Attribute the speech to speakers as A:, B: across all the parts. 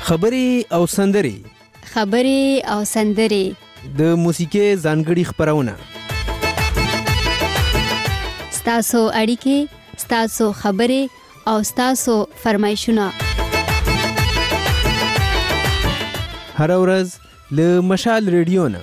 A: خبرې او سندرې د موسیقۍ ځانګړي خپرونه
B: ستاسو اړیکې، ستاسو خبرې او ستاسو فرمایشونه
A: هر ورځ له مشال ریډیو نه.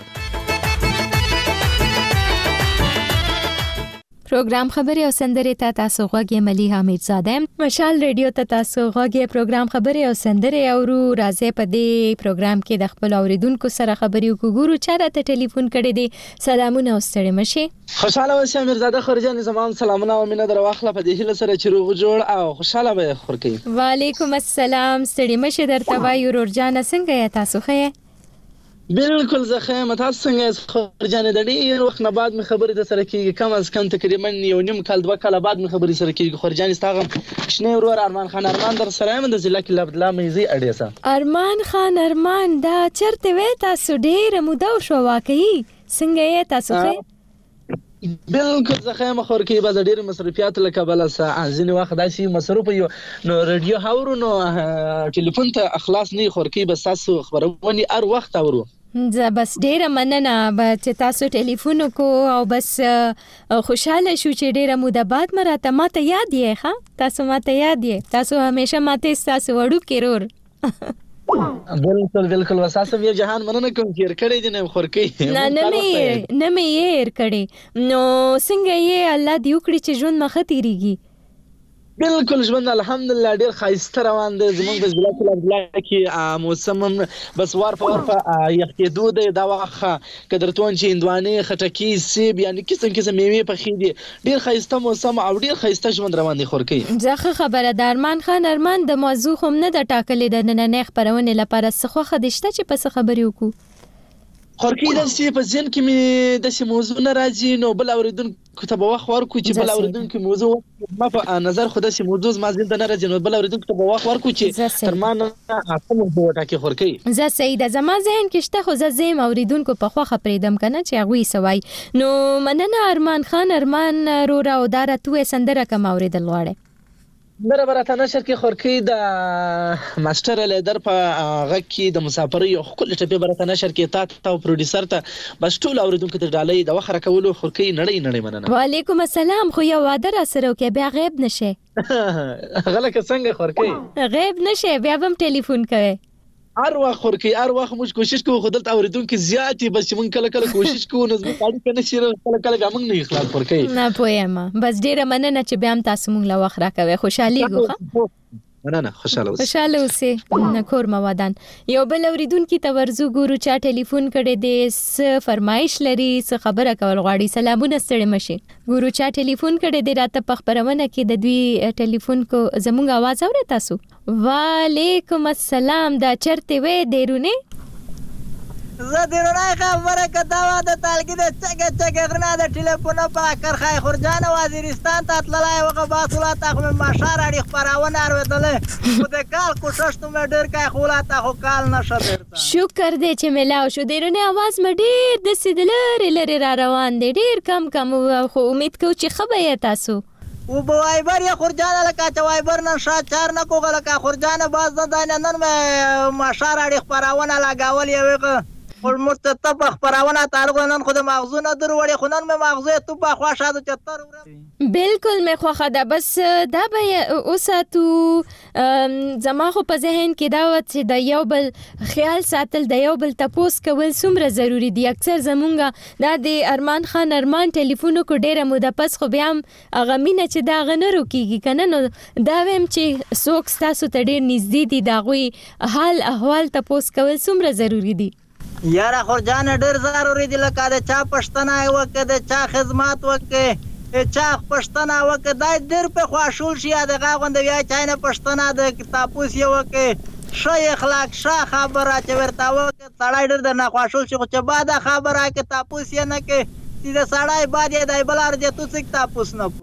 C: پروګرام خبرې او سندرې ته تاسو غوږی ملي حمید زاده. مشال ریډیو ته تاسو غوږی پروګرام خبرې او سندرې اورو. راځي په دې پروګرام کې د خپل اوریدونکو سره خبرې وکړو. چاته ټلیفون کړی دی؟ سلامونه او ستړي مشه.
D: خوشاله اوسئ میرزاده خورجان، زمام سلامونه او مینه درواخله په دې هیله سره چې روغ جوړ او خوشاله به خورکې.
C: وعلیکم السلام، ستړي مشه درته وایو. ورورجان څنګه یې تاسو؟ ښه
D: بالکل زه ښه یم، تاسو څنګه یاست خورجانې؟ د ډېر وخت نه بعد مې خبرې در سره کېږي، کم از کم تقریبا 1.5 کال 2 کاله بعد مې خبرې سره کېږي. خورجانې ستا غم شنې ورور ارمان خان ارمان در سره یم د ضلع کې لبدلا میزي اډیسه.
C: ارمان خان ارمان دا چرته وې؟ تاسو ډېره موده شو واقعي، څنګه یې تاسو؟ ښه
D: بالکل زه ښه یم خورکې، به د ډېرو مصروفیاتو له کبله ځینې وخت داسې مصروف یو نو رادیو هاورو نو ټلیفون ته اخلاص نه خورکې، بس تاسو خبرونه هر وخت اورو.
C: زه بس ډیره مننه چې تاسو ټلیفون کو او بس خوشاله شو چې ډیره موده بعد ماته یاد یې. ښه تاسو ماته یاد یې، تاسو همیشه ماته تاسو وړو کې رور.
D: بالکل وساسم یو جهان مننه کوم چې کړی دي نه خورکې.
C: نه مې یې کړی. نو څنګه یې الله دې وکړي چې ژوند مخ تیریږي؟
D: بالکل ژوند الحمدلله ډیر خایسته روان دی. زمونږ د ضلع کې موسم بس وار په یخ کېدو دی. دا وخت که درته وایم چې هندوانې، خټکي، سیب، یعنی قسم میوې پخې دي. ډیر خایسته موسم او ډیر خایسته ژوند روان دی خورکې.
C: ځکه خبره د ارمان خان ارمان د موضوع هم نه د ټاکلې د نننۍ خبرونې لپاره څه خوښه دي شته چې پس خبرې وکړو؟
D: خورکې داسې په ذهن کې مې داسې موضوع نه راځي، نو بل اوریدونکو ته به وخت ورکړو چې بل اوریدونکو موضوع ما په نظر خو داسې موضوع زما ذهن ته نه راځي، نو بل اوریدونکو ته به وخت ورکړو چې تر ما نه کوم موضوع وټاکي خورکې.
C: زه صحیح ده، زما ذهن کې شته، خو زه زم اوریدونکو په خوخه پریدم کنه چې هغه یې سوای. نو مننه ارمان خان ارمان رورا او دارا تو سندره کوم اوریدل غواړي؟
D: نره برته نشر کې خورکې د ماستر لیدر په غږ کې د مسافرۍ یو خپل ټپه برته نشر کې تا او پروډوسر ته بس ټول اوریدونکو ته ډالۍ د وخره کولو خورکې نړۍ مننه.
C: وعلیکم السلام. خو یو وعده را سره وکي بیا غیب نشه.
D: غلکه څنګه خورکې
C: غیب نشه بیا هم ټلیفون کوي؟
D: هر وخت خورکې هر وخت موږ کوشش کوو، خو دلته اوریدونکو زیاتې بس موږ کله کوشش کوو نو زموږ اړیکه نشي کله موږ نه اخلاص خورکې.
C: نه پوهیم، بس ډیره مننه چې بیا هم تاسو موږ له وخت راکوي. خوشحالي ګوخه
D: مننه. خوشاله
C: اوسئ. کور موادان یو بل اوریدونکو ته ورزو ګورو چا ټلیفون کړي دي، څه فرمایش لري، څه خبره کول غواړي. سلامونه ستړي مشه. ګورو چا ټلیفون کړي دي راته په خبرونه کې د دوی ټلیفون کو زموږ आवाज اورئ تاسو؟ وعلیکم السلام. دا چرته وې دیرونه؟
E: زه دیرونه خبره کدا و د تالګي د چګه غرنا د ټلیفون په کرخای خورجان وزیرستان ته تللای وغه باسوله تخم ماشار اړي خبرونه اورېدل. خو د کال کوشش ته مې ډېر کای خولاته خو کال نشه درته.
C: شکر دې چې ملاو شو. دیرونه आवाज مې ډېر د سیدلری را روان دی، ډېر کم خو امید کوم چې خبره تاسو
E: او په وایبر یا خورجان لکه چې وایبر نن شات چار نه کوغه لکه خورجان باز نه نن مې ماشار اړي خبرونه لگاول یو خپل مرتب خبرونه تعلق نن خو د مغزو نه درو وړي، خو نن مې مغزو ته په خوا شاده 74
C: بالکل مې خوخه ده. بس دا به اوساتو زما خو په ذهن کې دا و چې د یو بل خیال ساتل، د یو بل تپوس کول څومره ضروری دي. اکثر زمونږه دا د ارمان خان ارمان ټلیفون کو ډیره موده پس خو بیا هم هغه مینه چې دا غنرو کیږي کنه، نو دا ویم چې څوک تاسو ته ډیر نږدې دي دا غوي حال احوال تپوس کول څومره ضروری دي.
E: یاره خورجان ډېر ضروري دي، لکه د چا پښتنه وکړه، د چا خدمات وکړه، چا پښتنه وکړه، دا ډېر په خواشول شي. د غوند بیا چاینه پښتنه د کتابوس یو وکړه، ښه اخلاق ښه خبره چې ورته وکړه، سړی ډېر د نه خواشول شي. خو چې بعد خبره کتابوس یې نه کې چې د سړی بعد یې د بلار دې تو څه کتابوس نه کو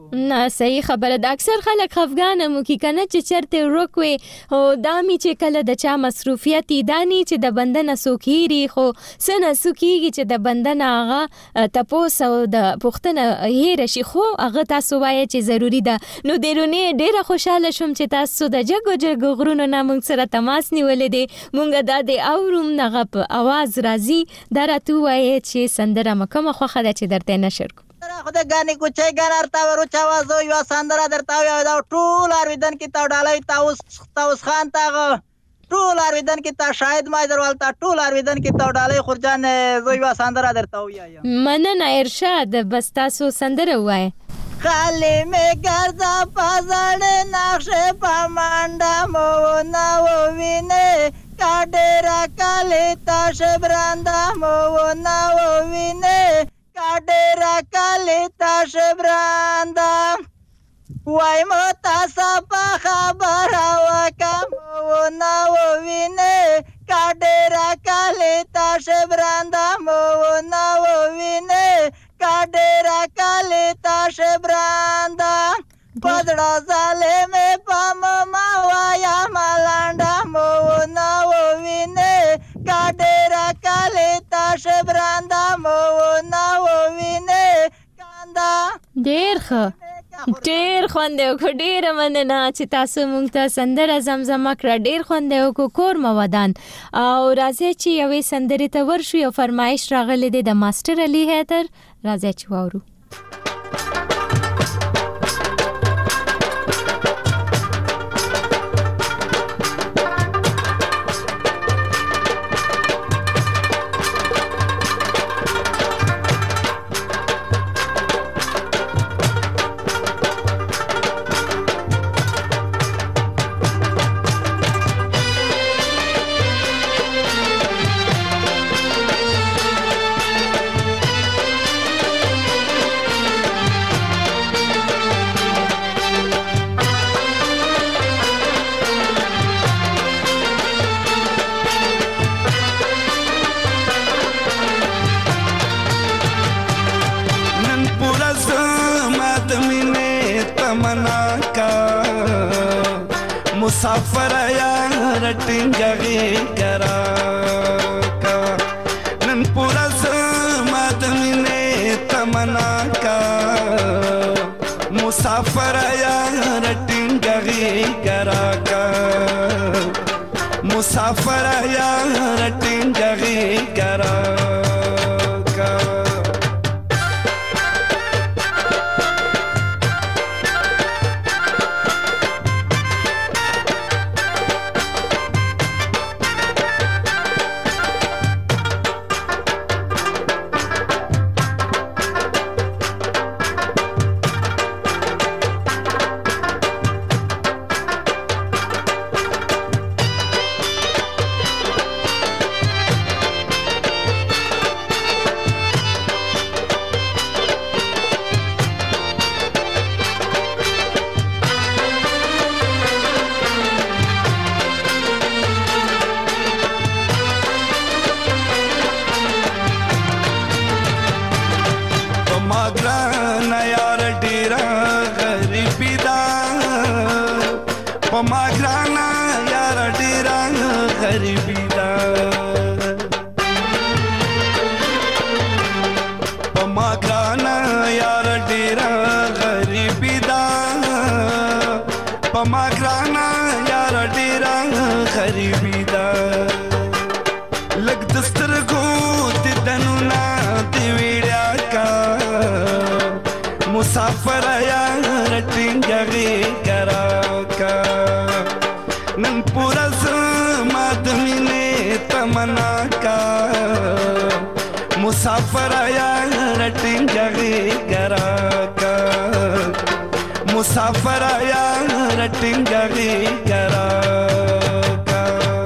C: نه صحیح خبره ده. اکثر خلک خفګان مو کی کنه چې چرته روکوي او دامي چې کله د چا مصروفیت دانی چې د بندنه سوکيري خو سنه سوکيږي چې د بندنه هغه تپوس او د پښتنه هیر شي خو هغه تاسو وایي چې ضروری ده. نو درونه ډیره خوشاله شوم چې تاسو د جګو غرونو نه موږ سره تماس نیولې دي. مونږ د اوروم نغه په आवाज راځي درته وایي چې سندره مکمه خوخه ده چې درته نشر کو.
E: خدای غانې کوچې ګانارتا ورو چاوازو یو سندره درته یو دا ټول ارویدن کې تا ډالې تاوس خان تاغه ټول ارویدن کې تا شاهد مایدروال تا ټول ارویدن کې تا ډالې خورجان زو یو سندره درته ویا.
C: مننه ارشاد بس تاسو سندره وایي.
E: خالی می گرزا پازړ نقشه پمانډا مو نو وینه کاډرا کالی تاش براندا مو نو وینه کاډرا کالی تاش براندا وای مو تاسو په خبره وکم مو نو وینه کاډرا کالی تاش براندا مو نو وینه کاډرا کالی تاش براندا پدړه ظالم پم ما وایا ملانډا مو نو وینه کاډرا کالی تاش براندا مو نو وینه کاندا. ډیر خوند یو ډیر مننه چې تاسو مونږ ته سندره زمزمه کړه. ډیر خوند یو کور مودان او راځي چې یوې سندرې ته ورشو. یو فرمایش راغلی دی د ماستر علي حیدر. راځي چې واورو.
F: مسافر یار ټینګه کرا کا نن پورا زمات مینه تمنا کا مسافر یار ټینګه کرا کا مسافر یار ټینګه کرا کا. مسافر یار ټینګه کرا کا نن پورا زمات مینه تمنا کا مسافر یار ټینګه کرا کا مسافر یار ټینګه کرا کا.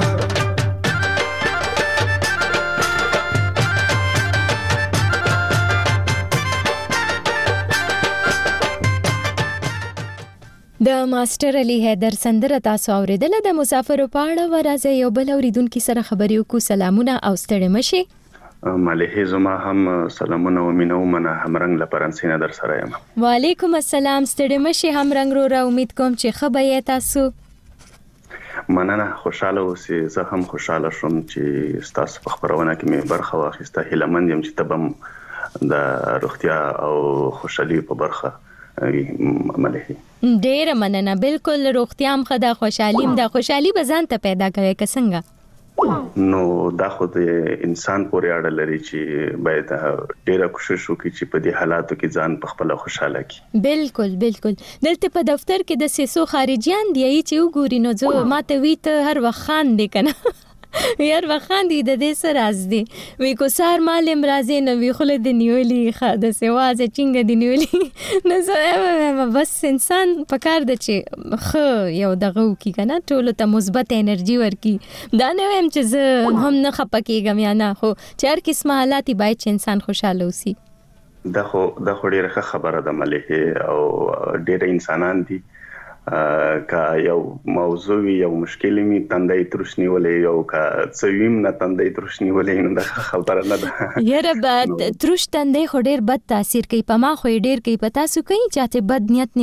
C: د ماستر علي حیدر سندره تاسو اوریدله. د مسافر په اړه ورځ یو بل اوریدونکو سره خبرې وکړو. سلامونه او ستړي مشي.
G: ملهي زما هم سلامونه و مینه ومنه همرنګ له فرانسې نه در سره یم.
C: وعلیکم السلام. ستړي مشي همرنګ رو را امید کوم چې ښه به یې تاسو.
G: مننه، خوشاله اوسئ. زه هم خوشاله شوم چې ستاسو په خپرونه کې مې برخه واخیسته. هیلهمند یم چې ته به د روغتیا او خوشحالي په برخه ملهي.
C: ډېره مننه. بالکل روغتیا هم ښه ده، خوشحالي هم ده. خوشحالي به ځان ته پیدا کوې که څنګه؟
G: نو دا خو د انسان پورې اړه لري چې باید ډېره کوشش وکړي چې په دې حالاتو کې ځان په خپل خوشاله کړي.
C: بالکل بالکل. دلته په دفتر کې د سیسو خارجيان دی چې وګوري نو زه ماته وی ته هر وخت خاندې کنه یار وخاندې د دې سره راز دی وی کو سار مالم راځي نو وی خله د نیولې خاده سواز چنګ د نیولې نو زه بس انسان پکار د چې خو یو دغه کی کنه ټول ته مثبت انرژي ورکی دا نه ویم چې زه هم نه خپکیږم یا نه خو چار قسمه حالات باید چې انسان خوشاله وسی.
G: دا خو ډیره خبره ده ملهي او ډیره انسانان دي کا یو موضوع یو مشکل می تندای ترشنی ولې یو کا څویم نه تندای ترشنی ولې نو دا خبره نه ده.
C: یاره بعد ترش تندای خو ډیر بد تاثیر کوي په ما خو ډیر کوي پتا سو کوي چاته بد نیت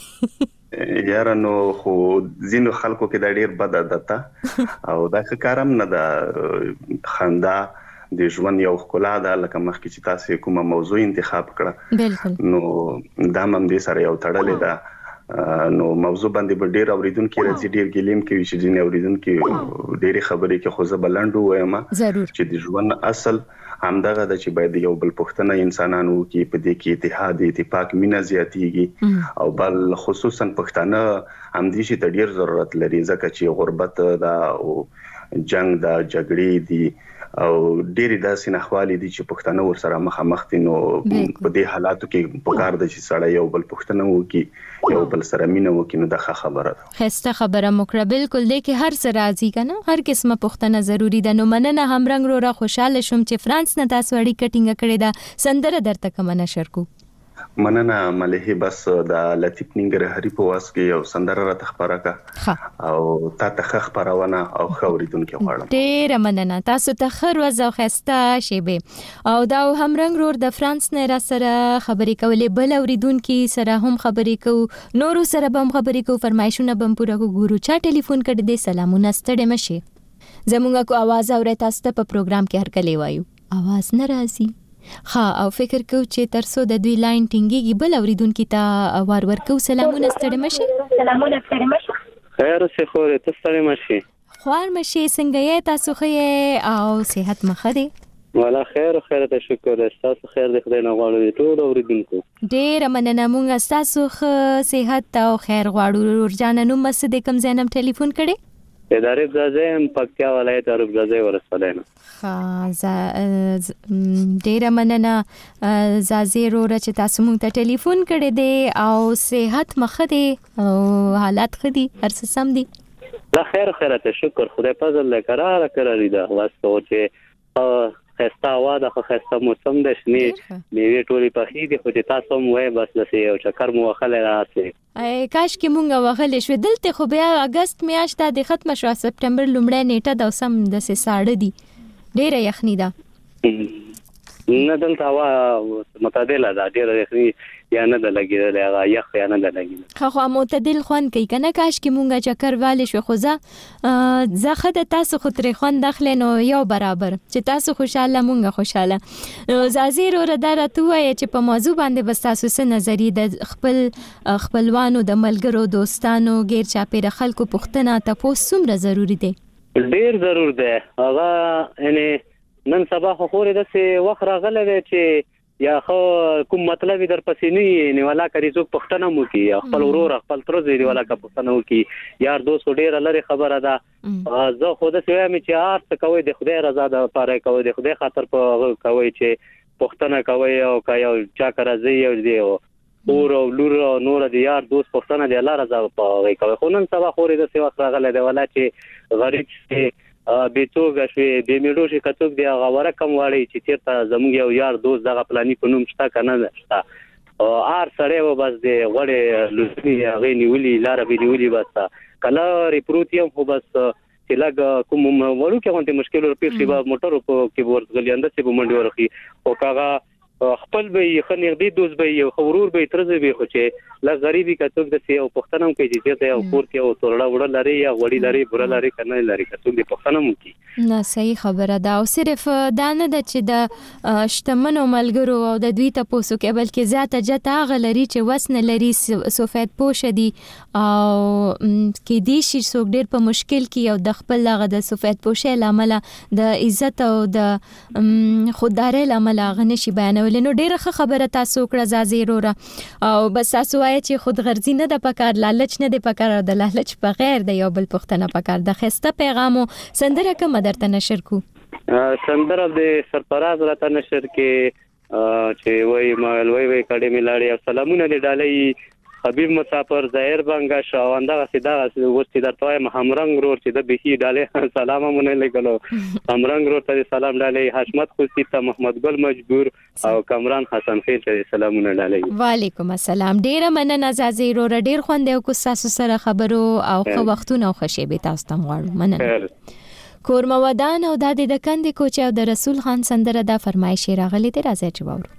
C: نیولې
G: یاره نو خو زینو خلکو کې دا ډیر بد عادت او دا کارم نه ده. خندا د ژوند یو ښکلا ده لکه مخکې چې تاسو کومه موضوع انتخاب کړه
C: بالکل
G: نو دا هم دې سره یو تړلې ده. نو موضوع باندې به ډیر اوریدونکو راځي ډیر ګلیم کوي چې ځینې اوریدونکو ډېری خبرې کې خو زه بلندو وایم چې د ژوند اصل همدغه د چې باید یو بل پښتنه انسانانو کې په دې کې اتحاد اتفاق مینه زیاتیږي او بل خصوصا پښتانه هم دې چې ډیر ضرورت لري ځکه چې غربت دا او جنگ دا جګړې دي او ډېری داسې نخوالي دي چې پښتانه ور سره مخامخ دي. نو په دې حالاتو کې پکار د چې سړی یو بل پښتنه وکي یو بل سره مینه وکي نو دا خبره ده.
C: خسته خبره مکره بالکل دی کې هر څه راځي کنه هر قسمه پښتنه ضروری ده. نو مننه همرنګ رو را خوشاله شوم چې فرانس نه تاسو اړیکه ټینګه کړې ده سندره درته کوم نشر کو.
G: مننه ملهي بس د لطیف ننګرهاري په واس کې یو سندره را تخبره کا او تا ته خبرونه او خوریدونکو غواړم.
C: ډېر مننه تاسو ته خیر وزو خسته شیبه او دا همرنګ رور د فرانس نه را سره خبرې کولې بل اوریدونکو سره هم خبرې کو نورو سره هم خبرې کو فرمایشونه هم پوره کو ګورو چا ټلیفون کړ دې سلامونه ستړي مشي زمونږه کو आवाज اورې تاسو ته په پروګرام کې هر کله وایو आवाज نه راځي ها او فکر کو چې ترسو د دوی لاین ټینګيږي بل اوریدونکو ته وار ورکو سلامونه ستړي مشي
H: خیر اوسه خو ته ستړي مشي
C: خوار مشي څنګه یې تاسو خې او صحت مخه دي
H: والا خیر ته شکر تاسو خیر دې خدای نه غواړو ټول اوریدونکو
C: ډېر مننه مونږ تاسو خ صحت او خیر غواړو ورجانه نو مسد کم زینم ټلیفون کړي
H: ادارې ځاځم پکتیا ولایت اروب ځاځي ورسولنه
C: ډېر مننه زازي رور چې تاسو مونږ ته ټلیفون کړی دی او صحت مخه دی او حالات خدي هر څه سم دي.
H: لا خیر ته شکر خدای فضل له قرار کړی دا واسطه چې خسته واده خو خسته موسم د شنې میوه ټولي پخې دي خو چې تاسو مو وای بس لسه یو چکر مو وخله راځي
C: کاش کې مونږ وغلې شو دلته خو بیا اگست میاشت د ختم شو سپټمبر لومړی نیټه د سم د ساړه دي ډیره یخنی ده
H: نه دلته وا متعادله ده ډیره یخنی یا نه د لګیدل هغه یخ یا نه د لګیدل
C: خو معتدل خوان کوي کنه کاش کې مونږه چکر والي شو خو زه خدای تاسو خو ترې خوان داخله نو یو برابر چې تاسو خوشاله مونږه خوشاله زازیر ور دره توای چې په موضوع باندې بس تاسو څه نظری د خپلوانو د ملګرو دوستانو غیر چاپیره خلکو پښتنه تاسو څومره ضروری دي
H: ډیر ضرور ده هغه یعنی نن سبا خو خورې د څه وخت راغله چې یا خو کوم مطلب در پسې نه نیولا کوي څوک پښتنه مو کی خپل ورور خپل تر دې ولا کا پښتنه مو کی یار دوست ډیر لري خبره ده زه خو د څه وایم چې ارت کوي د خدای رضا ده پاره کوي د خدای خاطر په کوي چې پښتنه کوي او کایو چا کرځي او دی اور او لور نور د یار دوست پښتنه دی الله رضا په کوي خو نن سبا خورې د څه وخت راغله دی ولا چې غریب بیتوګه شوی به میډو شي کڅوک دی غوړه کم واړی چې چیرته زموږ یو یار دوست دغه پلاني په نوم شته کنه شته او ار سره و بس دی غړې لوسنی هغه نیولې لار به نیولې بس کله ریپروتیم خو بس چې لګ کوم وړو کې غونډه مشکل ورپېښ شي به موټر کې ورغلی اند څه به منډي ورخي او کاغه خپل به خنیر دی دوز به یو خورور به ترزه به خو چې لا غریبي کڅوک د سی او پښتنم کې چې ته او کور کې او تورړه وړه لري یا وړي لري بوره لري کنه لري کڅوک د پښتنم کې
C: نه صحیح خبره ده او صرف دا نه د چې د شتمنو ملګرو او د دوی ته پوسو کې بلکې زیاته جته غلري چې وسنه لري سفید پوش دي او کې دي شي څوک ډېر په مشکل کې او د خپل لغه د سفید پوشه لامل د عزت او د خودداري لامل غنشي بیانول نو ډیره خبره تاسو کړه زازي رورا او بس تاسو وایي چې خودغرضی نه د پکار لالچ نه د پکار د لالچ بغیر د یو بل پښتنه پکار د خسته پیغامو سندره کوم درته نشر کو
H: سندره د سرفراز راته نشر کې چې وای مالوي وای کډې ملاړي او سلامونه لډالې حبیب مسافر ظاهر بنگا شاونده غسیدا وستي درته همرنګ رور چې د بهي ډاله سلام مونږ لګلو همرنګ رور ته سلام ډاله حشمت خوستی ته محمد ګل مجبور او کمران حسن خیل ته سلامونه ډاله
C: وعلیکم السلام ډیره مننه زازي رور ډیر خوند یو کو تاسو سره خبرو او خو وختونه او خوشي به تاسو ته غواړم مننه کورما ودان او د کندې کوچ او د رسول خان سندره د فرمایش راغلي دی راځي چې وورو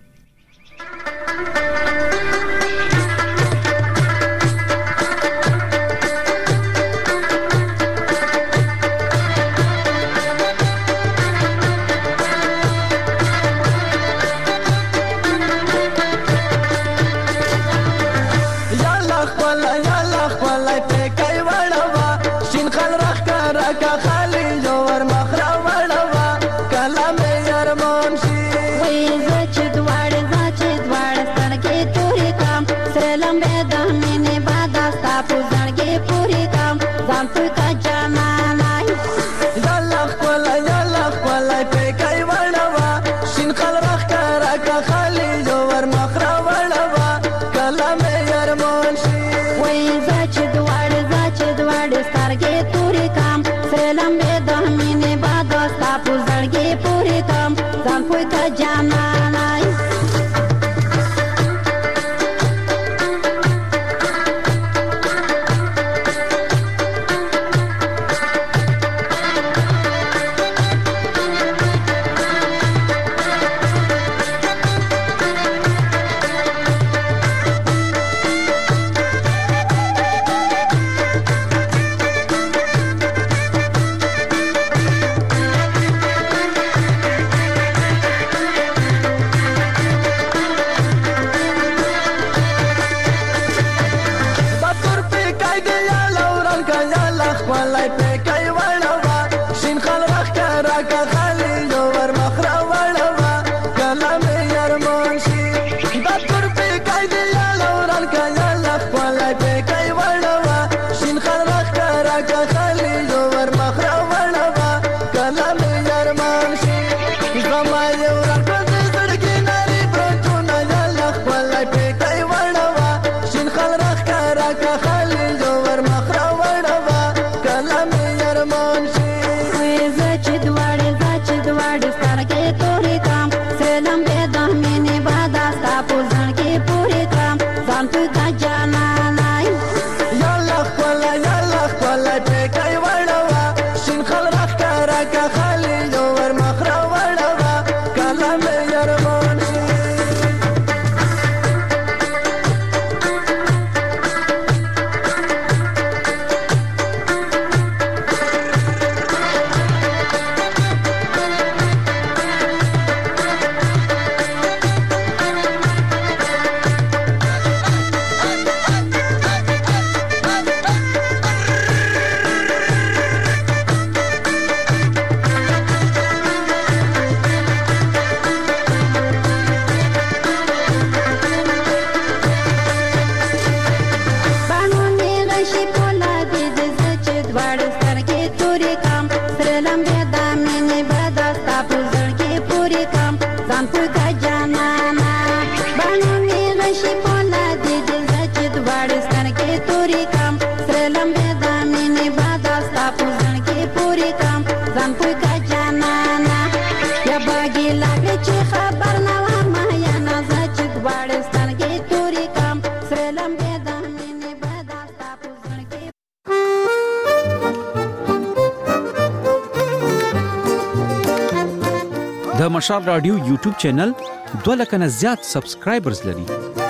A: د مشال رادیو یوټیوب چینل 2 لک نه زیات سبسکرایبرز لري.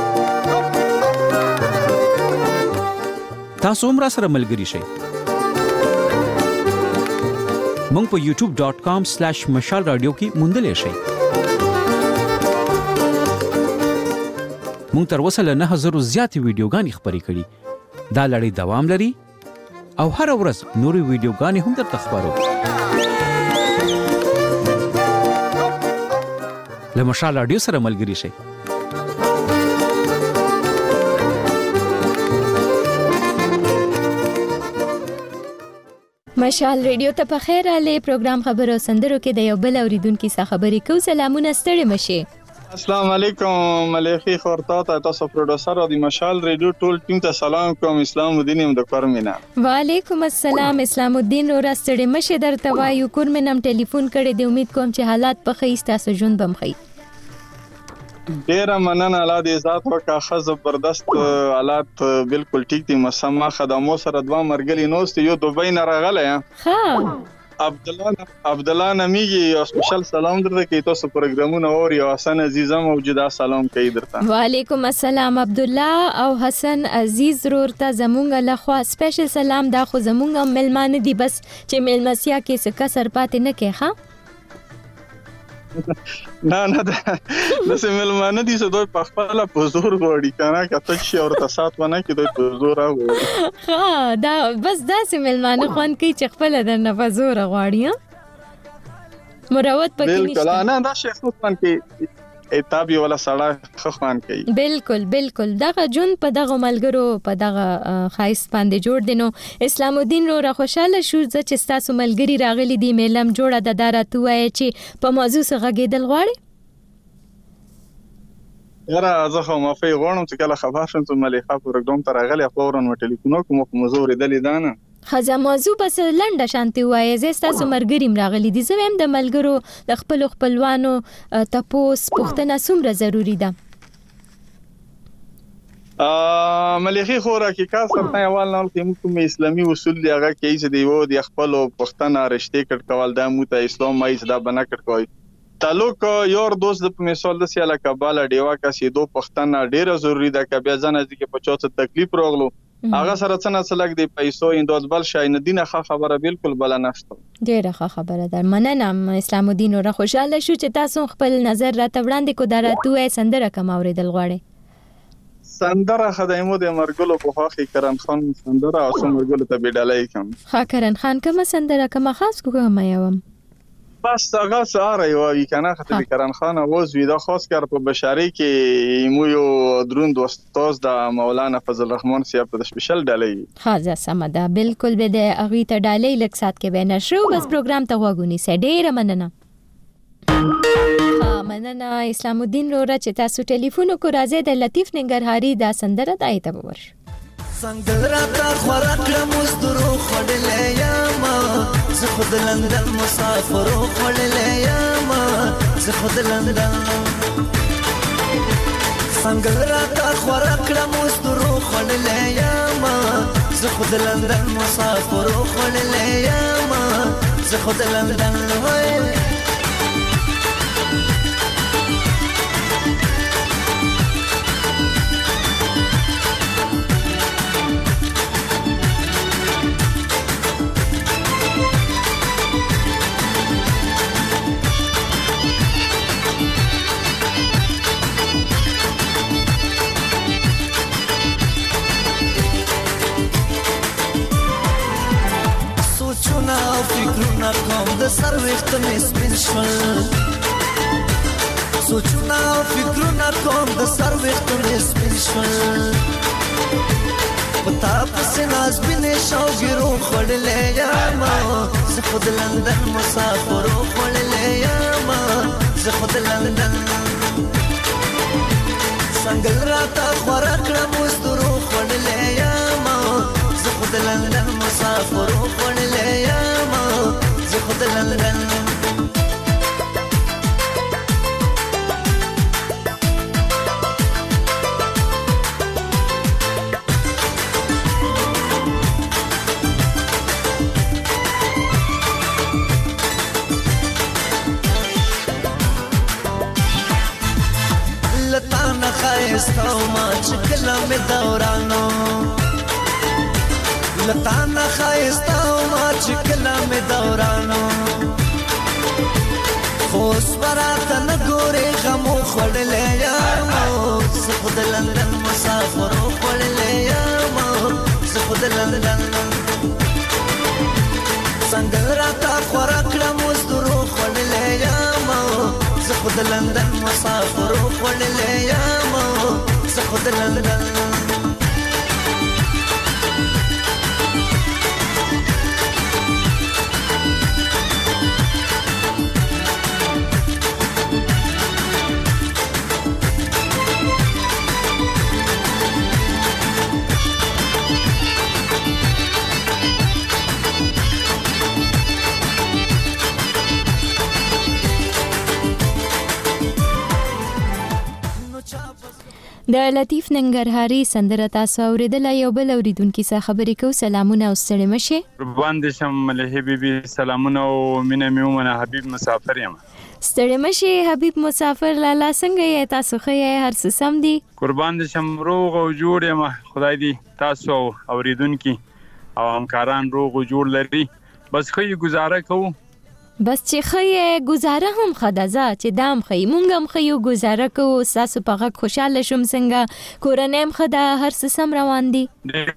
A: تاسو هم راسره ملګري شئ. مونږ په youtube.com/مشال رادیو کې موندلې شئ. مونږ تر اوسه له 9000 زیاتې ویډیوګانې خپرې کړي. دا لړۍ دوام لري او هر ورځ نورې ویډیوګانې هم درته خپرو. له مشال رادیو سره ملګري شئ.
C: مشال ریډیو ته په خیر علي پروګرام خبرو سندرو کې د یو بل اوریدونکو سره خبرې کوو. سلامونه ستړي مشه.
I: السلام علیکم مليخي خورتا تاسو پروډوسر او د مشال ریډیو ټول ټیم ته سلام کوم. اسلام الدین هم د کورمینا.
C: وعلیکم السلام اسلام الدین اور ستړي مشه درته وایو. کورمنم ټلیفون کړي د امید کوم چې حالات په خیسته تاسو ژوند بم خي.
I: ډیر مننه الله دې ذات وکا خ زبردست حالات بالکل ټیک دي. مسما خدمو سره دوا مرګلی نوست یو دوبۍ نه راغله.
C: ها
I: عبد الله نمیږي او سپیشل سلام درته کوي. تاسو پروګرامونه اور یو حسن عزیزم موجوده سلام کوي درته.
C: وعلیکم السلام عبد الله او حسن عزیز ورته زمونږ له خوا سپیشل سلام. دا خو زمونږ ملمانه دي بس چې ملمسیا کې څه کسر پاتې نه کوي. ها
I: نه د سیملمانه دي څه دوی په خپل په زور غوړي کنه کته شي او تاسو ونه کې دوی په زور غوړي.
C: ها دا بس دا سیملمانه خوان کې چې خپل د نه په زور غوړي. مروت پکې نشته.
I: بالکل نه دا شیخ خوان کې ایتابي ولا سړی خوان کوي.
C: بالکل دغه جون په دغه ملګرو په دغه خایس باندې جوړ دینو. اسلام الدین رو خوشاله شو چې تاسو ملګری راغلي دی. میلم جوړه د داراتو وای چې په موضوع څخه غېدل غواړي.
I: یاره زه خو مافي غواړم چې کله خبر شم ته مليخه پروګرام ته راغلی فورن و ټلیفون کوم په موضوع ردلې دانه
C: خزه موضوع بس لنډه شانتي وای. زستا سو مرګریم راغلي دي. زه هم د ملګرو د خپلوانو تپوس پښتنه څومره ضروری ده.
I: مليخي خو حقیقت سره اول نه کوم اسلامي اصول دی هغه کې چې دی وو د خپل پښتنه رشتې کټ کول د موته اسلام مایز دا بنا کټ کوي. تعلق یو دوست د مثال د سیاله کباله دیوا کا سي دو پښتنه ډیره ضروری ده. ک بیا ځنه دي کې 50 تکلیف راغلو هغه سره څنګه سلګ دی پیسو اندوز بل شای نه دینه خبره بالکل بل نشته.
C: ډیره خبره در مننه اسلام الدین اور خوشاله شو چې تاسو خپل نظر راته وړاندې کو. دراتو سندره کوم اوریدل غواړي.
I: سندره خدایمو د مرګلو په خاخي کرن خان سندره او مرګلو ته بیډالای کوم.
C: ها کرن خان کوم سندره کوم خاص کوم یوم
I: بس هغه ساره یو وی کنه خطر کرن خان اواز ویدا خاص کر په بشاری کې مو یو درون دوستاز د مولانا فضل الرحمن صاحب په سپیشل ډالۍ.
C: ها ځه سمدا بالکل به د اغه ته ډالۍ لک سات کې به نشو. بس پروګرام ته وګونی سه ډیره مننه. مننه اسلام الدین رو چې تاسو ټلیفون کو راځي د لطیف ننګرهاري دا سندره دایته ورش.
F: څنګه راته خوراکړه مزدورو خړلې یما زه خود لندن مسافر خړلې یما زه خود لندن څنګه راته خوراکړه مزدورو خړلې یما زه خود لندن مسافر خړلې یما زه خود لندن وای. فکرونه کوم د سر وخت مې سپین شول. سوچونه فکرونه کوم د سر وخت مې سپین شول. پتا پس ناز بنې شوګرو خړلې یما زه خود لندن مسافر خړلې یما زه خود لندن څنګه راته خوراکړه مزدورو خړلې یما زه خود لندن مسافر خړلې یما زه خود لندن. چې کله مې دورانو لتانا خایستا ما چې کله مې دورانو خوش براته نه ګورې غمو خوړلې یم زه خو د لندن مسافر خوړلې یم زه خو د لندن څنګه راته خورا کړم مزدورو خوړلې یم زه خو د لندن مسافر خوړلې یم زه خو د لندن
C: د لطیف ننګرهاري سندره تاسو اوریدل یو بل اوریدونکو سره خبرې کو سلامونه او ستړي مشه
J: قربان دې شم ملهي بیبي سلامونه او مینه میومنه حبیب مسافر یم
C: ستړي مشه حبیب مسافر لالا څنګه یې تاسو خو یې هر څه سم دي
J: قربان دې شم روغ او جوړ یم خدای دې تاسو اوریدونکو او همکاران روغ او جوړ لري بس خو یې گزاره کوو
C: بس چې خې گزاره هم خدازه چې دام خې مونږ هم خې گزاره کوو تاسو په غږ خوشاله شوم څنګه کورنۍ خدا هر څه سم روان دي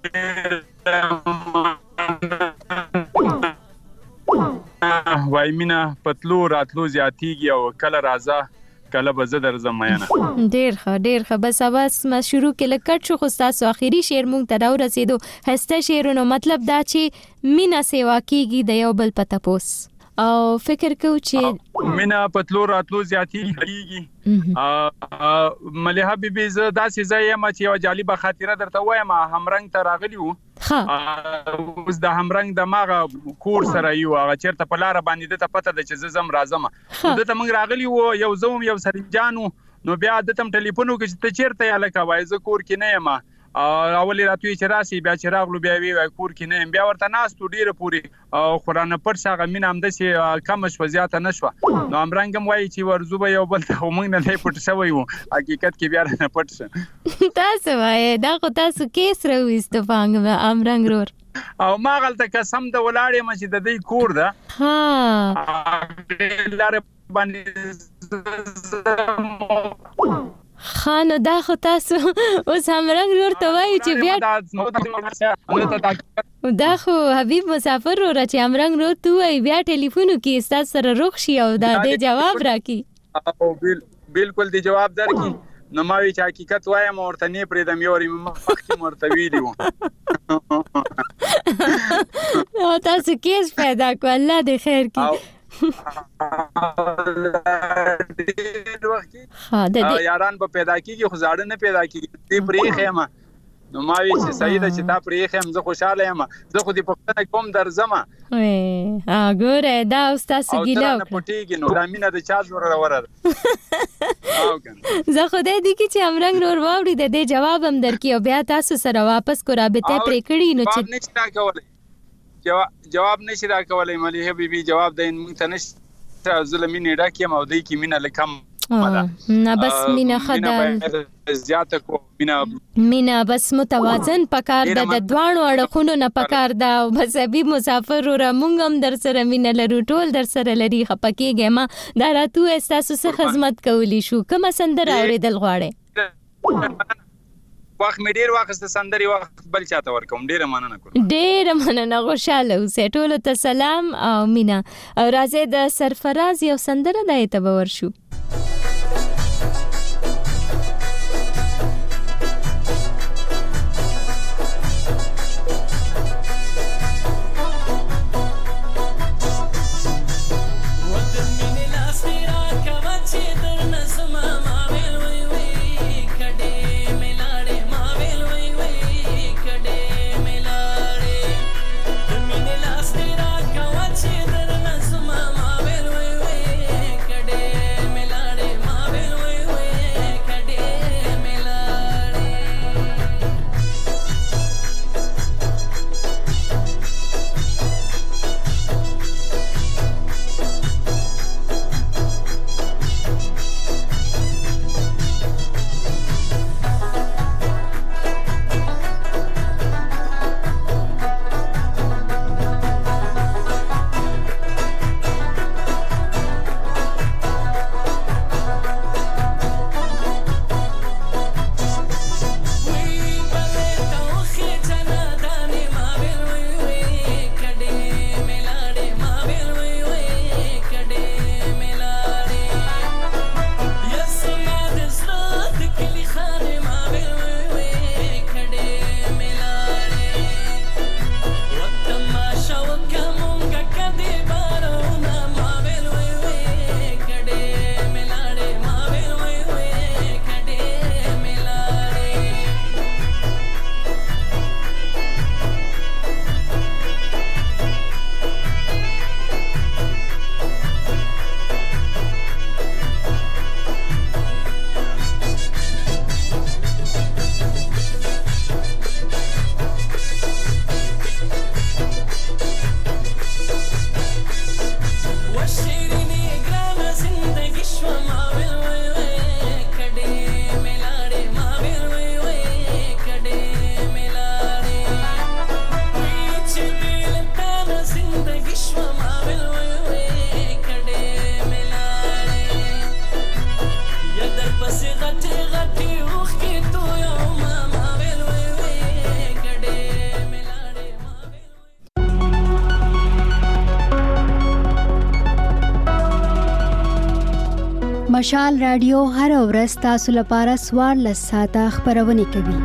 J: وای مینا پتلو راتلو زیاتیږي او کله راځه کله به زه درځم میانه
C: ډیر ښه بس اواز ما شروع کې لکټ شو خو تاسو اخیری شعر مونږ ته راورسېدو هسته شعرونو مطلب دا چې مینا سیوا کیږي د یو بل پته پوس او فکر کو چې
J: مینا پتلو راتلو زیاتیږي مليحه بیبي زه داسې ځای یم چې یو جالبه خاطره درته وایم همرنګ ته راغلی وو اوس د همرنګ د ماغه کور سره یو هغه چیرته په لار باندې د ته پته ده چې زم راځم د ته موږ راغلی وو یو زوم یو سرجانو نو بیا د تم ټلیفون وکړ چې ته چیرته یا لکه وای زه کور کې نه یم اولی راتوی چې راسي بیا چې راغلو بیا وی کور کې نه بیا ورته ناستو ډیره پوری خورانه پر څنګه مين هم د سي کم شو زیاته نشو نو امرنګم وای چې ورزو به یو بل ته موږ نه پټ شوی وو حقیقت کې بیا نه پټ شه
C: تاسو وای دا خو تاسو کیس راويست فانګ امرنګ رور
J: او ما غلطه قسم د ولاړې مې د دې کور ده
C: ها
J: لار باندې
C: خانو دا خو تاسو اوس همرنګ ورته وایي چې بیا دا خو حبیب مسافر ور چې همرنګ ورته وایي بیا ټلیفون کې استاد سره روښ شي او دا دې جواب راکې
J: او بالکل دې جواب درکې نو ما وی چې حقیقت وایم ورته نه پرېدم یو ری مخکې مرته ویډیو
C: او تاسو کیس پیدا کو الله دې خیر کړي
J: یاران په پیدا کیږي خو زاړه نه پیدا کیږي دې پرې خېمه نو ما وی چې سید چې تا پرې خېم زه خوشاله یم زه خو دې په پښتنه کوم درځم
C: ګوره دا استاد ګیلا
J: او پټیږي نو رامینه د چا زور راوړل
C: زه خو دې کی چې امرنګ نور واوري د دې جواب هم درکې او بیا تاسو سره واپس کو رابطه پرې کړی نو چې
J: جواب نشي راکولای مليحه بیبي جواب دین مونږ ته نشته ظلمینه ډاکې مو دې کې مینه لکم
C: نه بس مینه خدا
J: زیاته کو
C: مینه بس متوازن پکار د دوانو اړخونو نه پکار دا بس ابي مسافر را مونږ هم در سره مینه لرو ټول در سره لري خپکیږه ما دا راتو احساس سره خدمت کولی شو کوم سندر اوریدل غواړي
J: وخت مې ډیر وخت سندري وخت بل چاته ورکوم ډیر مننه کوم
C: ډیر مننه خوشاله اوسه ټول ته سلام او مینا او راځي د سرفراز یو سندره د اعتبار شو
K: Mila
B: مشال رادیو هر ورځ تاسو لپاره 14 ساعته خبرونه کوي.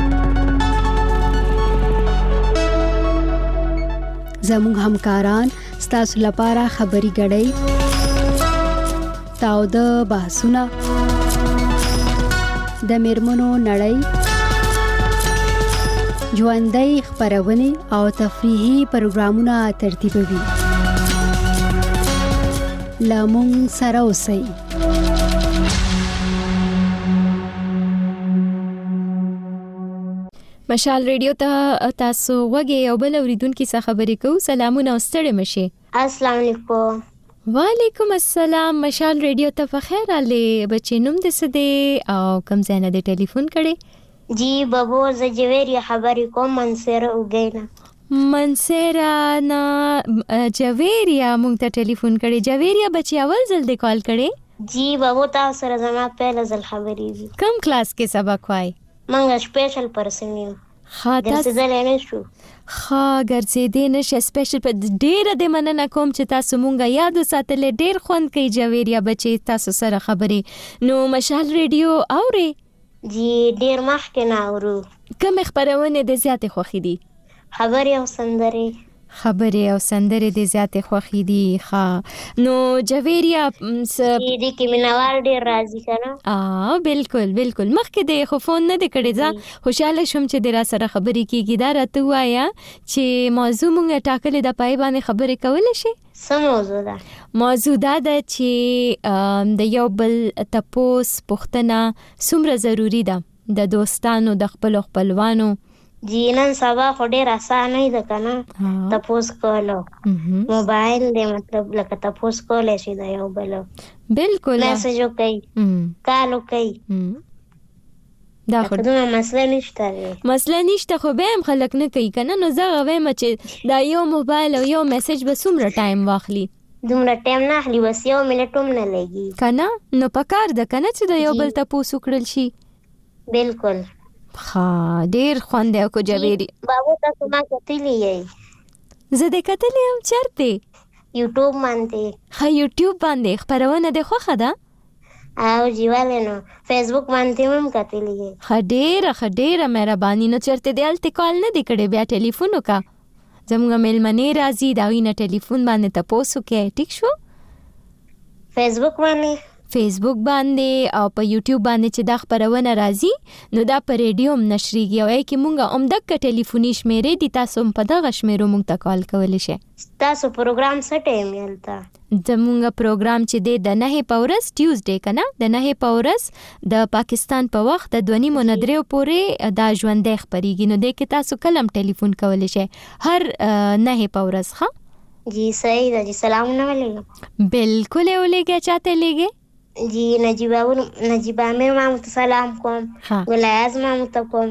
B: زموږ همکاران تاسو لپاره خبري غړي تاو د بحثونه د میرمنو نړۍ ژوندۍ خبرونه او تفریحي پروګرامونه ترتیبوي. لامون سره اوسئ.
C: مشال ریډیو ته تاسو وګورئ او بل اوریدونکو څخه خبرې کوو. سلامونه ستړي مشي.
K: السلام علیکم.
C: وعلیکم السلام. مشال ریډیو ته په خیر علي. بچی نوم دې څه دی او کوم ځای نه دې ټلیفون کړي؟
K: جی بابو ز جویریا خبرې کوم منصره وګینا.
C: منصره نه جویریا مونږ ته ټلیفون کړي. جویریا بچی اول ځل دې کال کړي؟
K: جی بابو تاسو سره زما پهله ځل خبرې دي.
C: کوم کلاس کې سبق وای؟
K: منګه سپیشل پرسن یو. ګرځېدل نه شو.
C: ګرځېدې نشه سپیشل په ډېره د مننه کوم چې تاسو مونږه یاد ساتلې. ډېر خوند کوي جویریا بچي تاسو سره خبرې. نو مشال ریډیو اوري؟
K: جی ډېر مخکې نه اورو.
C: کوم خبرونه د زیاتې خوښې دي؟
K: خبرې او سندرې دې زیاتې خوښې دي. ښه نو جویریا دې کې مینوال ډېر راځي کنه؟
C: بالکل مخکې د خو فون نه دې کړی. ځه خوشاله شوم چې د را سره خبرې کېږي. دا راته وایا چې موضوع مونږ ټاکلې د پای باندې خبرې کولی شي؟
K: څه موضوع ده؟
C: موضوع دا ده چې د یو بل تپوس پوښتنه څومره ضروری ده د دوستانو د خپلوانو.
K: جی نن سبا خو ډیر اسانه ده کنه تپوس کولو. موبایل دې مطلب لکه تپوس کولای شي دا یو بل.
C: بالکل
K: میسج کوي کالو کوي.
C: دا خو
K: دومره مسله نشته
C: خو به هم خلک نه کوي کنه. نو زه غوایم چې دا یو موبایل او یو میسج به څومره ټایم واخلي؟
K: دومره ټایم نه اخلي، بس یو منټ هم نه لګي
C: کنه. نو پکار ده کنه چې د یو بل تپوس وکړل شي.
K: بالکل.
C: ډیر خوند یو کو جویری.
K: بابو تاسو ما کتلی یې؟
C: زه دې کتلی هم. چرته؟
K: یوټیوب باندې.
C: یوټیوب باندې خبرونه دې خوښه ده؟
K: او جیواله نو فیسبوک باندې هم کتلی یې.
C: ډیره مهرباني. نو چرته دې الته کال نه دی کړي؟ بیا ټلیفون وکا. زموږ میلمنې راځي دا وینه ټلیفون باندې تاسو کې. ټیک شو؟ فیسبوک باندې او په یوټیوب باندې چې دا خبرونه راځي نو دا په ریډیو هم نشریږي. او کې مونږه عمدک ټلیفوني شمیرې دي، تاسو په دغه شمیرو مونږ ته کال کولی شئ.
K: تاسو پروګرام څه ټایم یلته؟
C: زمونږ پروګرام چې دی د 9 په ورځ ټیوزډے کنه، د 9 په ورځ د پاکستان په وخت د 2:30 پورې دا ژوندۍ خبرېږي. نو دې کې تاسو کلم ټلیفون کولی شئ هر 9 په ورځ. ښه
K: جی صحیح ده. جی سلامونه ولېږم.
C: بالکل ولېږه. چاته لېږې؟
K: جی نجیب امیر مامو ته سلام کوم. ګل اعظم مامو ته کوم.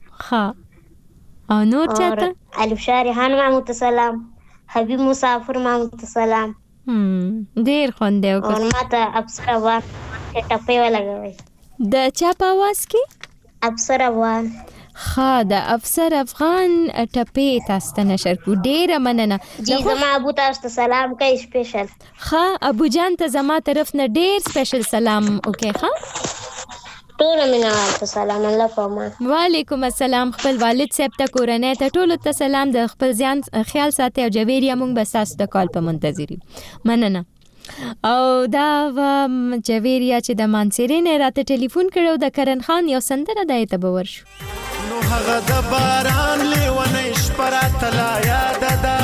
C: او نور چاته؟
K: الف شارحان مامو ته سلام. حبیب مسافر مامو ته سلام.
C: ډیر خوند دی.
K: او ماته افسر افغان ټپې ولګوي.
C: د چا په आवाज کې؟
K: افسر افغان.
C: د افسر افغان ټپې تاسو ته نشر کو. ډیره مننه.
K: جی زما ابو تاسو ته سلام کوي سپیشل.
C: ابو جان ته زما طرف نه ډیر سپیشل سلام وکي.
K: ټول مینوال ته سلام. الله پاما.
C: وعلیکم السلام. خپل والد صاحب ته کورنۍ ته ټول ته سلام. د خپل ځان خیال ساتي. او جویریا مونږ به تاسو د کال په منتظر. مننه. او دا جویریا چې د مانسيري نه راته ټلیفون کړو د کرن خان یو سندره دایته باور شو.
F: نو هغه د باران لیونه شپرات لا یاد ده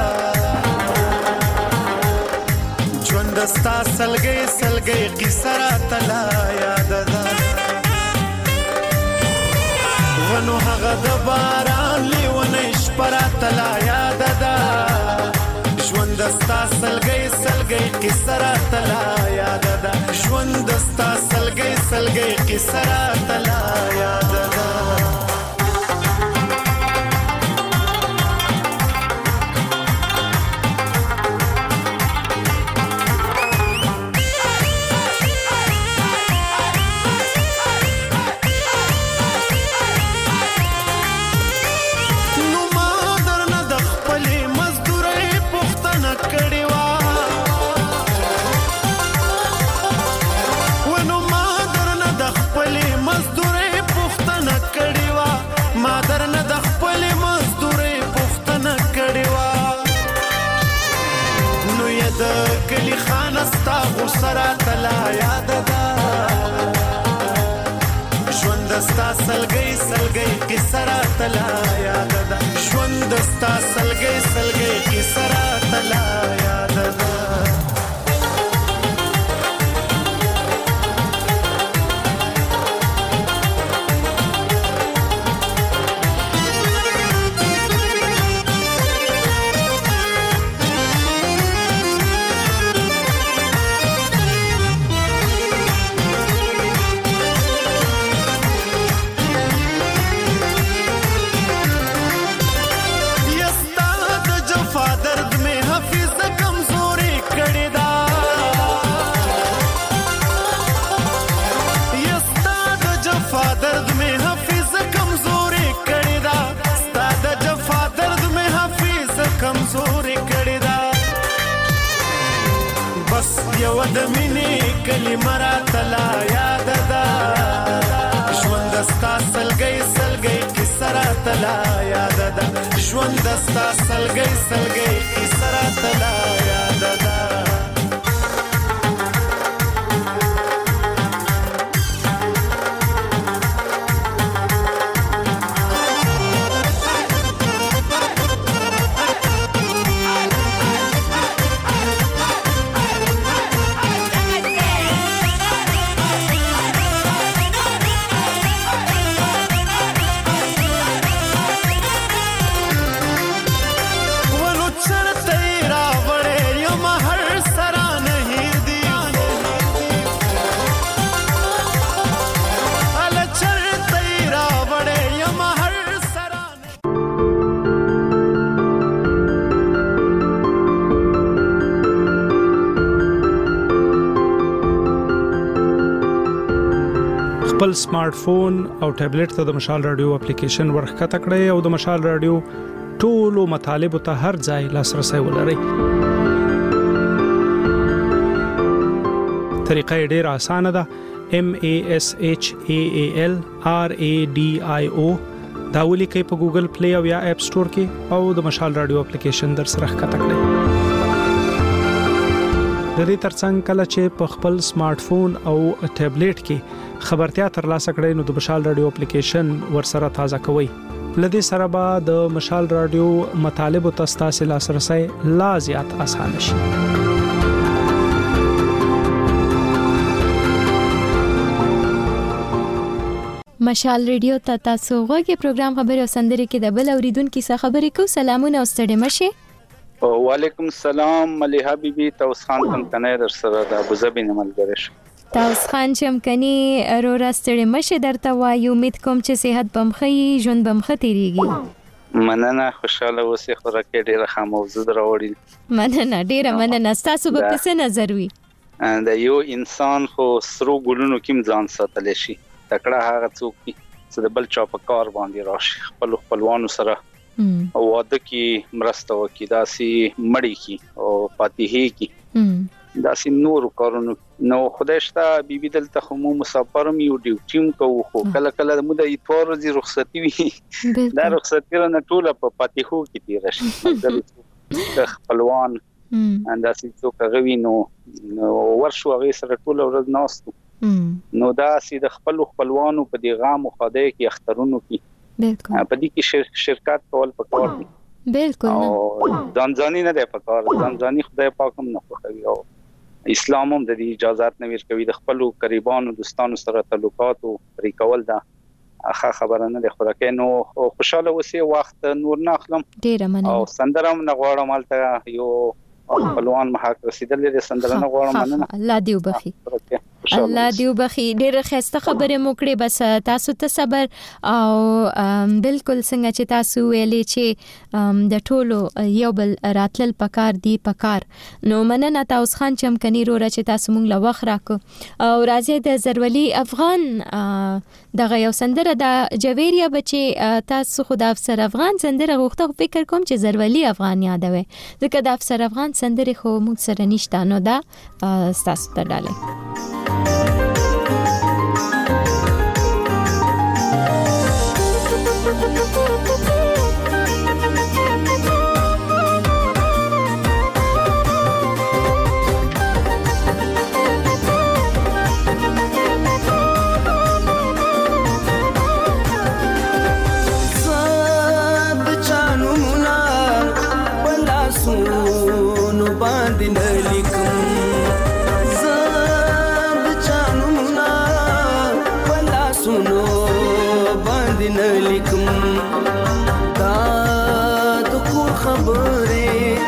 F: ژوند ستا سلګي قصرات لا یاد ده ونو هغه د باران لیونه شپرات لا یاد ده ژوند ستا سلګي قصرات لا یاد ده ژوند ستا سلګي قصرات لا یاد ده د کلی خانستا غسرا تلا یاد ده ژوند ستا سلګي سلګي کیسرا تلا یاد ده ژوند ستا سلګي سلګي کیسرا تلا یاد ده یو د مینې کلمه راته لا یاد ده ژوند ستا سلګۍ سلګۍ کیسه راته لا یاد ده ژوند ستا سلګۍ سلګۍ کیسه راته لا یاد ده
L: خپل سمارټ فون او ټابلیټ ته د مشال رادیو اپلیکیشن ورخته کړئ او د مشال رادیو ټولو مطالب ته هر ځای لاسرسي ولرئ. طریقه ډېره اسانه ده. MASHAALRADIO دا ولیکئ په ګوګل پلی او یا اپ سٹور کې او د مشال رادیو اپلیکیشن در سره ښکته کړئ. د دې ترڅنګ کله چې په خپل سمارټ فون او ټابلیټ کې خبرتیا ترلاسه کړئ نو د مشال رادیو اپلیکیشن ورسره تازه کوئ. لدې سره به د مشال رادیو مطالب او تاسو لاسرسي لا زیات اسانه شي.
C: مشال ریډیو ته تاسو غوږی پروګرام خبري او سندري کې د بل اوریدونکو څخه خبرې کو. سلامونه او ستړي مشه.
M: وعلیکم السلام مليحه بیبي توس خان تنه در سره د ابوظبي نمل ګرش.
C: توس خان چمکني رو راستړي مشه درته وایو. امید کوم چې صحت بمخي ژوند بمخه تیریږي.
M: مننه خوشاله اوسې خوراکې ډیره ښه موضوع راوړی.
C: مننه ډیره مننه. تاسو په څه نظر وي؟
M: دا یو انسان خو سرو ګلونو کې ځان ساتل شي. تکړه هغه څوک چې د بل چا په کار باندې راشي خپلوانو سره او واده کې مرسته وکړي داسي مړی کی او فاتحه کی داسي نور کارونه نو خدای شته بیبي دلته خو مسافرم یو ډیوټیم کوو خو کله کله موږ د اتوار ورځې رخصتي وي دا رخصتي نه ټوله په فاتحه کې تیر شي د خپلوان انداسي څوک غوي نو ورشو هغه سره ټوله ورځ ناستو نو دا سي د خپلوانو په دې غام او خدای کې اخترونو کې بالکل په دې کې شرکت کول پکار دي.
C: بالکل
M: ځانځاني نه دی پکار. ځانځاني خدای پاک هم نه خوښوي او اسلام هم د دې اجازهات نه ورکوي. د خپل قریبانو دوستانو سره تعلقات او پرې کول دا اخا خبره نه ده. خوراکه نو خوشاله اوسې وخت نور نه اخلم
C: ډیره مننه
M: او سندرم نه غواړم الته یو خپلوان محاک رسیدل دي سندره نه غواړم. مننه
C: الله دې وبخي. الله دې وبخي. ډېر ښه خبره مو کړې. بس تاسو ته صبر او بالکل څنګه چې تاسو ویلې چې د ټولو یو بل راتلل پکار دی پکار. نو مننه توس خان چمکني رو چې تاسو مونږ له وخت راکو او راځي د زرولي افغان دغه یو سندره د جویریا بچي تاسو خو د افسر افغان سندره غوښته فکر کوم چې زرولي افغان یادوي ځکه د افسر افغان سندره خو مونږ سره نشته. نو دا تاسو ته ډاله
N: نو باندې نلیکم زاب چانونا پلا سونو باندې نلیکم دا د کور خبره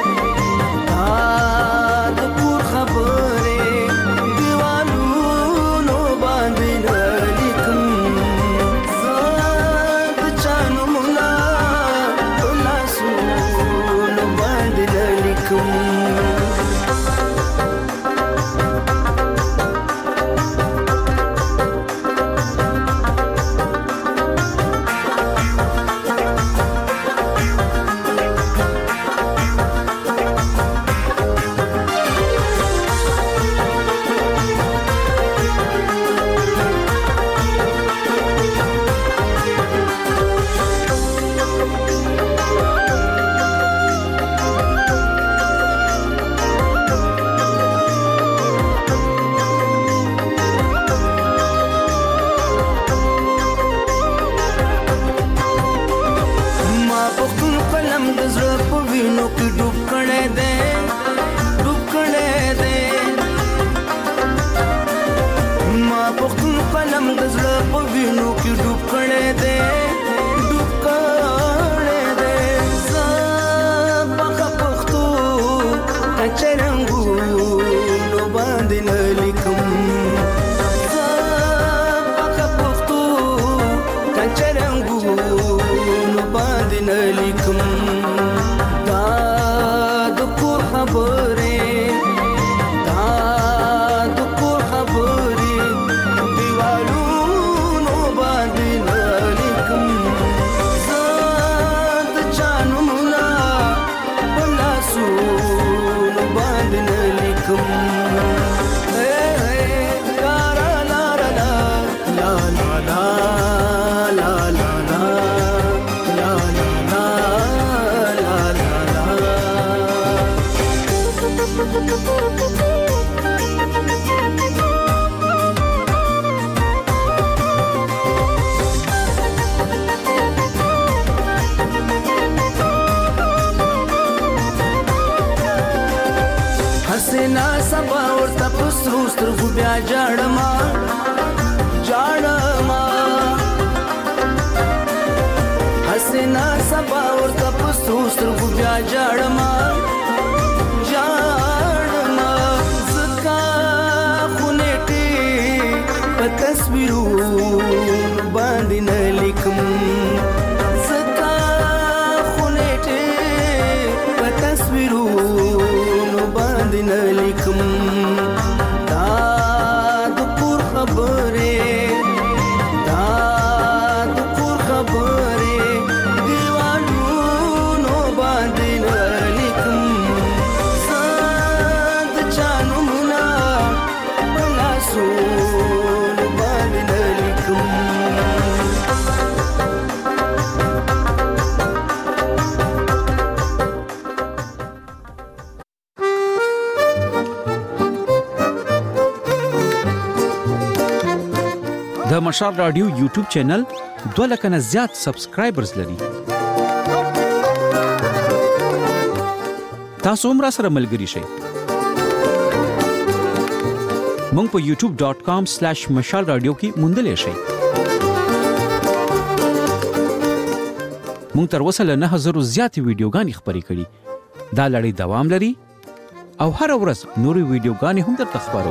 A: د مشال رادیو یوټیوب چینل 2 لک نه زیات سبسکرایبرز لري. تاسو هم را سره ملګري شئ. مونږ په youtube.com/mashalradio کې موندلې شئ. مونږ تر اوسه له 9000 زیاتې ویډیوګانې خپرې کړې. دا لړۍ دوام لري او هر ورځ نورې ویډیوګانې هم درته خپرو.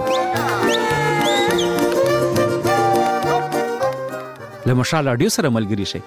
A: له مشال رادیو سره ملګري شئ.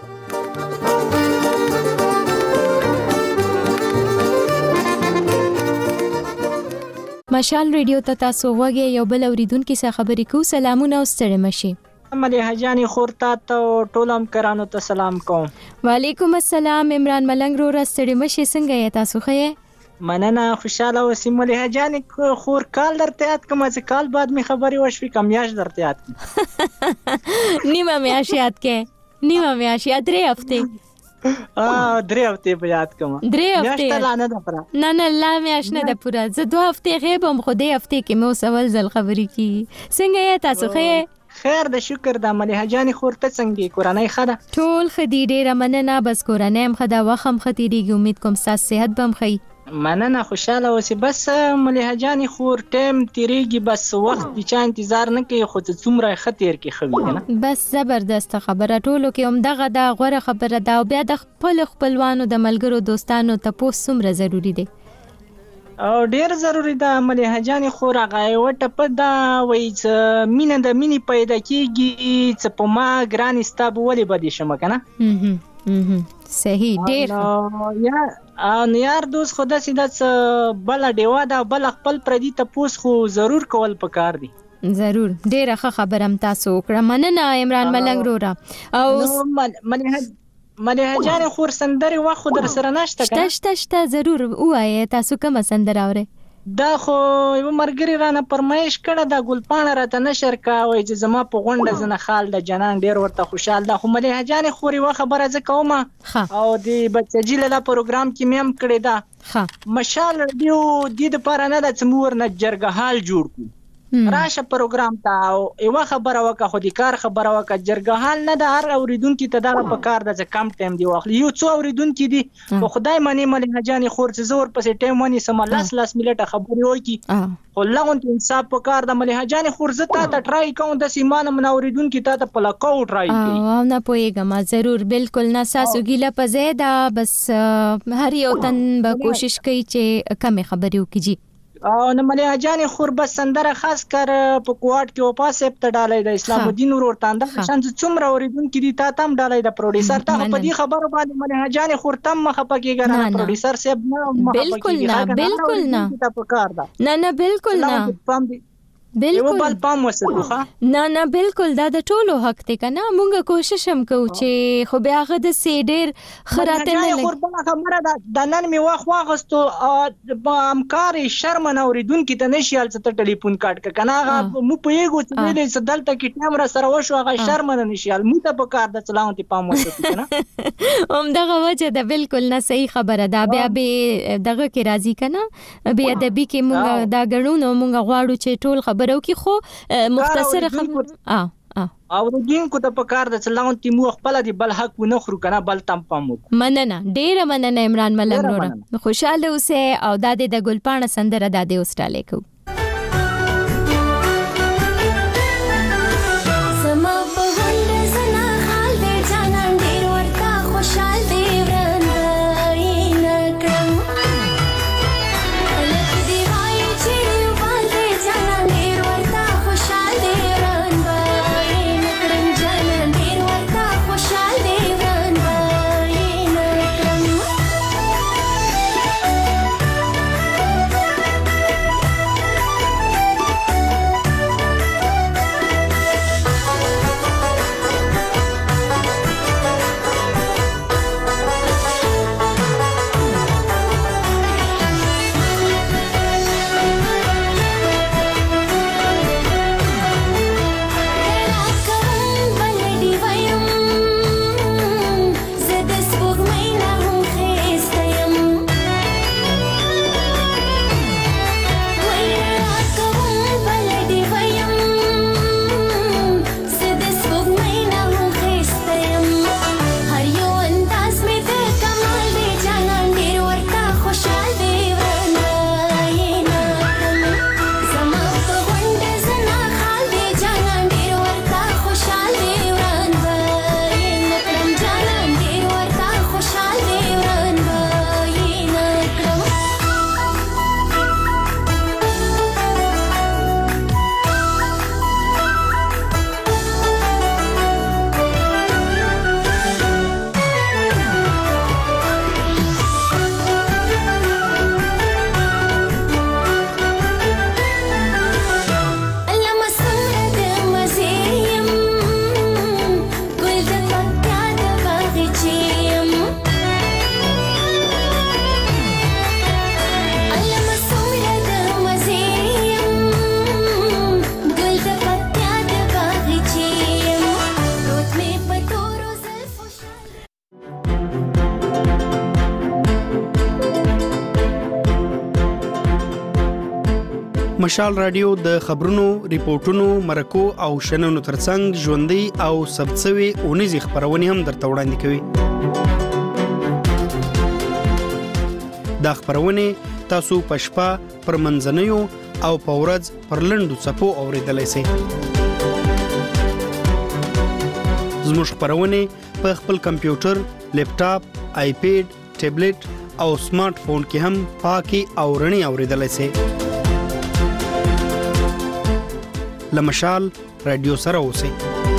C: مشال رادیو ته تاسو وګورئ یو بل اوریدونکو څخه خبرې کو. سلامونه او ستړي مشي.
O: مليحه جاني خورتا ته ټولم کرانو ته سلام کوم.
C: وعلیکم السلام. عمران ملنګ رو ستړي مشي څنګه یې تاسو خې؟
O: مننه خوشاله اوسې مليحه جاني خور کال درته یاد کوم چې کال بعد می خبري وشوي کمیاش درته یاد
C: نیمه میاش یاد کې نیمه میاش یاد 3 هفته
O: 3 هفته به یاد کوم.
C: 3 هفته
O: میاشت لا نه ده پورا.
C: نه لا میاش نه ده پورا. زه 2 هفته غیبم خو دې هفته کې مو سوال ځل خبري کی. څنګه یې تاسو خې؟
O: خیر د شکر د مليحه جاني خورته څنګه کورنۍ خده؟
C: ټول خدي ډیره مننه. بس کورنۍ هم خده وخم خديږي. امید کوم تاسو صحت بم خې.
O: مننه خوشاله اوسې. بس مليحه جانې خور ټایم تیریږي، بس وخت د چا انتظار نه کوي، خو ته څومره ښه تیر کې ښه وي کنه.
C: بس زبردست خبره، ټولو کې همدغه دا غوره خبره ده. او بیا د خپلوانو د ملګرو دوستانو تپوس څومره ضروری دی؟
O: او ډیر ضروری ده مليحه جانې خور. هغه یوه ټپه ده وایي چې مینه د مینې پیدا کېږي، چې په ما ګرانې ستا به ولې بدې شمه کنه.
C: صحیح ډیر
O: نو یار دوست خو داسې ده چې بله ډیوه ده، بله خپل پردي تپوس خو ضرور کول پکار دي.
C: ضرور ډیره ښه خبره هم تاسو وکړه. مننه عمران ملنګ رورا. او
O: مليحه جانې خور سندرې وخت خو در سره نشته کنه؟
C: شته ضرور ووایه تاسو کومه سندره اورئ؟
O: دا خو یو مرګري رانه فرمایش کړه د ګلپاڼه راته نشر کا، وایي چې زما په غونډه زنه خال د جنان ډیر ورته خوشحال ده. خو مليحه جانې خور یوه خبره زه کوم او د بچجي له پروګرام کې مې هم کړې ده. مشال رادیو دې دپاره نه ده چې موږ ورنه جرګه حال جوړ کړو، راشه پروګرام ته او یوه خبره وکړه، خو د کار خبره وکړه. جرګه حال نه ده، هر اوریدونکي ته دغه پکار ده چې کم ټایم دی واخلي. یو څو اوریدونکي دي خو خدای منې مليحه جانې خور چې زه ورپسې ټایم ونیسم 10 منټه خبرې وکړي، خو لغونې انصاف پکار ده. مليحه جانې خور زه تا ته ټرای کوم داسې ما نه من اوریدونکي تا ته په لکو ټرای کوي.
C: نه پوهېږم، ضرور بالکل نه، ستاسو ګیله په ځای ده. بس هر یو تن به کوشش کوي چې کمې خبرې وکړي.
O: او نه مليحه جانې خور بس سندره خاص کر په کوټ کې وپا سیب ته ډالۍ د اسلام الدین ورور تانده شان څومره اوریدونکي دي تا تم ډالۍ د پروډوسر ته په دې خبره باندې مليحه جانې خور تم مخه پکې ګرانه پروډوسر سیب نه مخه پکې
C: بالکل نه بالکل نه
O: یو بل پام وساتو.
C: نه بالکل دا د ټولو حق دی کنه. مونږ کوشش هم کوو چې خو بیا هغه د سیډر خراته نه لګي.
O: خو خبره د نن می واغستو همکار شرم نه اوریدونکو ته نشیال څه ټلیفون کاټ کنه. هغه مو پېګو چې دې دلته کې کیمرا سره وشو، هغه شرم نه نشیال مو ته په کار د چلاون ته پام وساتو کنه.
C: دغه وجه ده بالکل نه صحیح خبره ده. بیا به دغه کې راضی کنه، بیا د بي کې مونږ دا غړو نو مونږ غواړو چې ټول خبرو کې خو مختصر خبره
O: او دینکو ته پکار د چلاون تیمو خپل دی بل حق نه خرو کنه بل تم پمو.
C: مننه ډیره مننه عمران ملنګ رورا. خوشاله اوسه او د ګلپاڼه سندره د دې اوستراله کو.
P: مشال رادیو د خبرونو، ریپورتونو، مرکو او شننو ترڅنګ ژوندۍ او ثبتسوي اونیزي خبرونه هم درته وړاندې کوي. دا خبرونه تاسو په شپه پر منځنیو او په ورځ پر لنډو څپو اوریدلای شئ. زموږ خبرونه په خپل کمپیوټر، لیپټاپ، آیپیډ، ټابلیټ او سمارټ فون کې هم پاکي او رڼي اوریدلای شئ. لمشال رادیو سره اوسئ.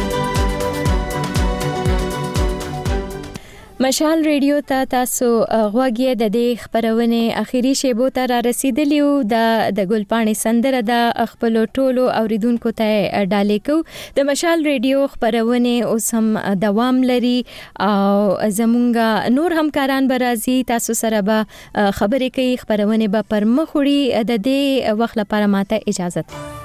C: مشال ریډیو ته تاسو غوږی د دې خبرونه اخیری شیبو ته را رسیدلیو د ګلپاڼې سندره د خپل ټولو اوریدونکو ته ډالې کو. د مشال ریډیو خبرونه اوس هم دوام لري او زمونږ نور همکاران به راځي تاسو سره به خبرې کوي. خبرونه به پر مخ وړي. د دې وخت لپاره ماته اجازه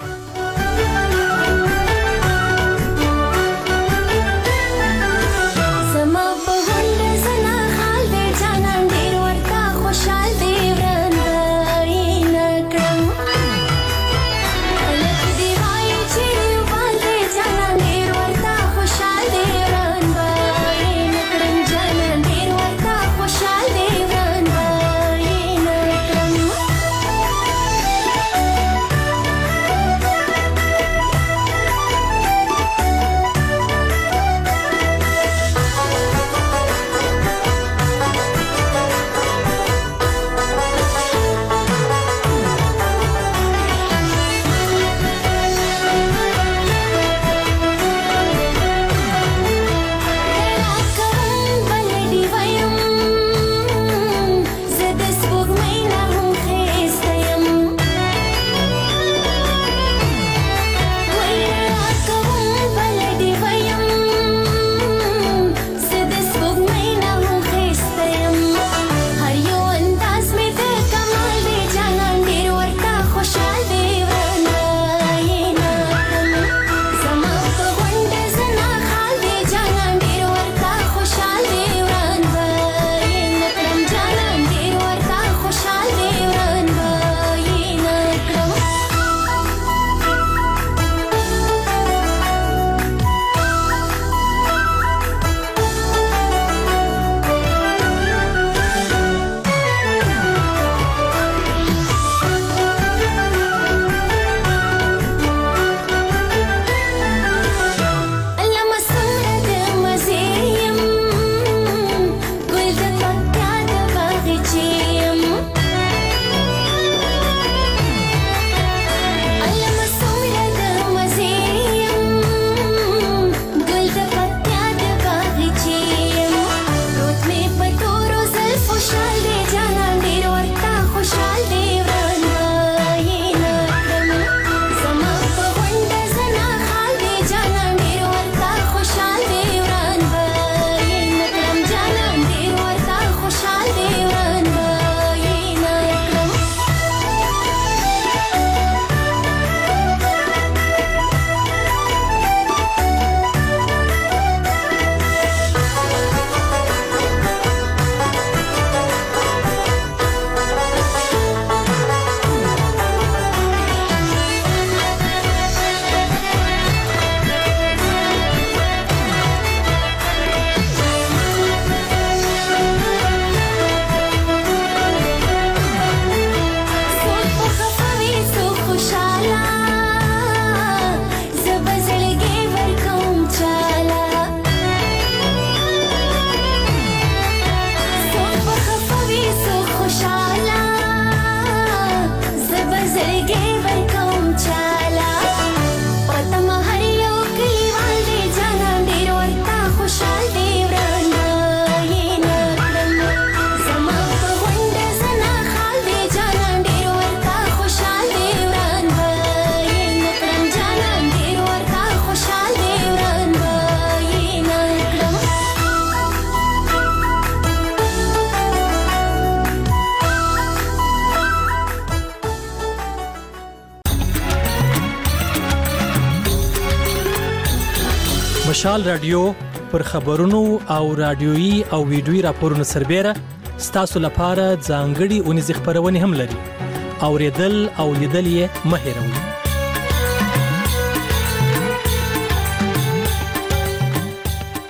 Q: مشال رادیو پر خبرونو او رادیويي او ویډیويي راپورونو سربېره ستاسو لپاره ځانګړي اونیزې خبرونه هم لري. اوریدل او لیدل یې مه هېروئ.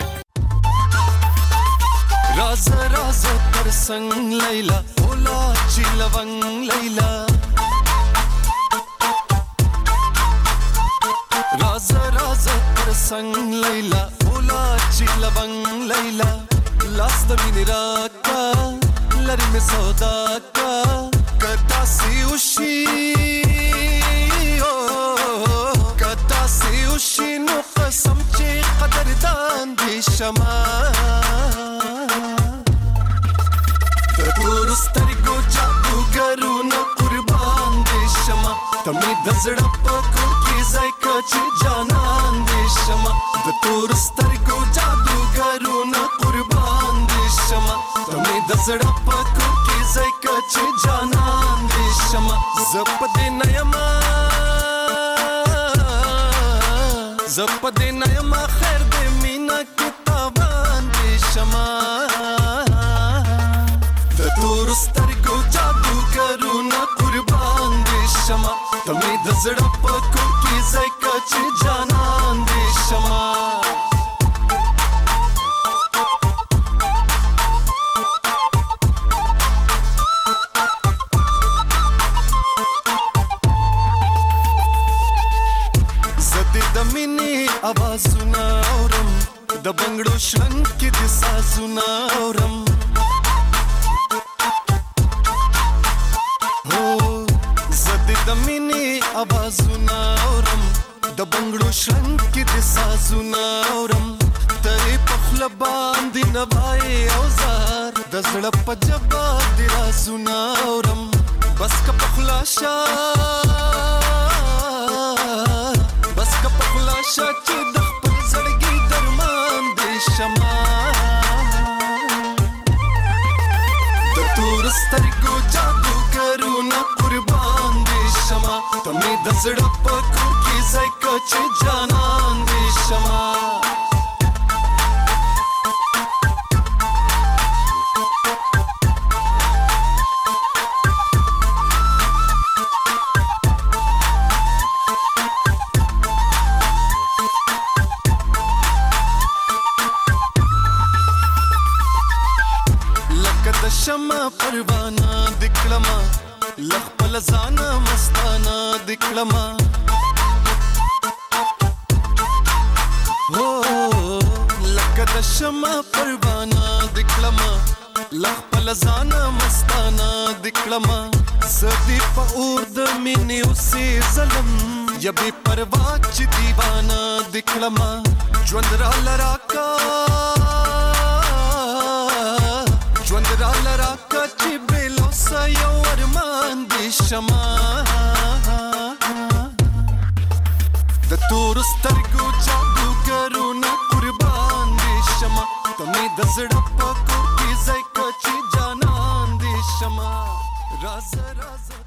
F: راز راز تر څنګ لیلا اولا چې لونګ لیلا رازه رازه پر څنګ لیلا اولا چې لونګ لیلا لاس د مینې راکا لري مې سودا کا کدا سی وشي کدا سی وشي نو قسم چې قدردان دي شمه تور سترګو جادوګرونه قربان دي شمه تمې د زړه په کور کې ځای کچې جانان دي شمه د تور سترګو جادوګرونه قربان دي شمه تمې د زړه په کور کې ځای کچې جانان دي شمه زپ دې نېما زپ دې نېما خیر دې مینا کې تاوان دي شمه تور سترګو جادوګرونه قربان دي شمه تمې د زړه په کور کې ځای کچې جانان دي شمه زدې د مینې آوازونه اورم د بنګړو شرنګ کې د سازونه اورم د مینې آوازونه اورم د بنګړو شرنګ کې د سازونه اورم ترې په خوله باندې نوای اوزار د زړه په ژبه د رازونه اورم بس که په خوله شه بس که په خوله شه چې د خپل زړګي درمان دې شمه د تور سترګو جادوګرونه قربان دي شمه تمې د زړه په کور کې ځای کچې جانان دي شمه لکه د شمع پروانه د کړما لخپل ځانه مستانه دکړما لکه د شمع پروانه دکړما لخپل ځانه مستانه دکړما زدي په اور د مینې اوسې ظلم یا بې پروا چې دیوانه دکړما ژوند را لراکا ژوند را لراکا چې بلوسه یو ارمان دي شمه د تور سترګو جادوګرونه قربان دي شمه تمې د زړه په کور کې ځای کچې جانان دي شمه راز راز